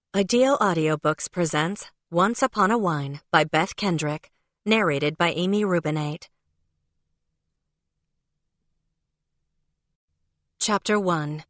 Ideal Audiobooks presents Once Upon a Wine by Beth Kendrick, narrated by Amy Rubinate. Chapter 1.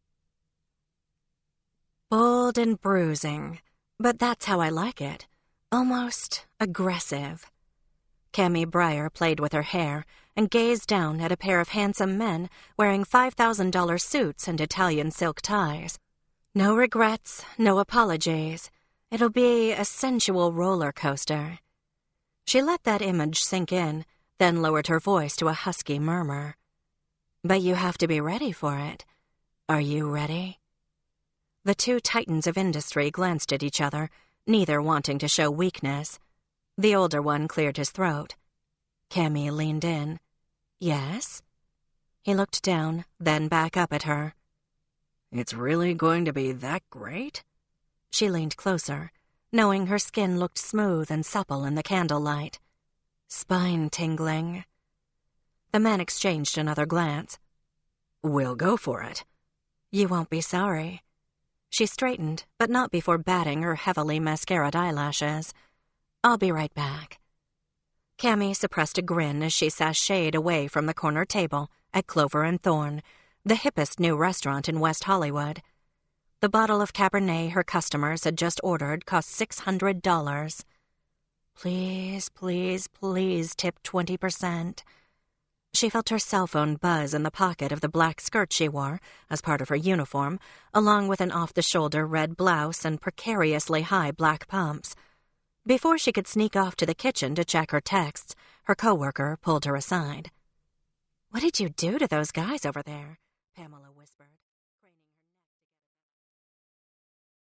Bold and bruising, but that's how I like it. Almost aggressive. Cammy Breyer played with her hair and gazed down at a pair of handsome men wearing $5,000 suits and Italian silk ties. No regrets, no apologies. It'll be a sensual roller coaster. She let that image sink in, then lowered her voice to a husky murmur. But you have to be ready for it. Are you ready? The two titans of industry glanced at each other, neither wanting to show weakness. The older one cleared his throat. Cammy leaned in. Yes? He looked down, then back up at her. It's really going to be that great? She leaned closer, knowing her skin looked smooth and supple in the candlelight. Spine-tingling. The men exchanged another glance. We'll go for it. You won't be sorry. She straightened, but not before batting her heavily mascaraed eyelashes. I'll be right back. Cammy suppressed a grin as she sashayed away from the corner table at Clover and Thorn, the hippest new restaurant in West Hollywood. The bottle of Cabernet her customers had just ordered cost $600. Please, please, please tip 20%. She felt her cell phone buzz in the pocket of the black skirt she wore as part of her uniform, along with an off-the-shoulder red blouse and precariously high black pumps. Before she could sneak off to the kitchen to check her texts, her coworker pulled her aside. "What did you do to those guys over there?" Pamela whispered.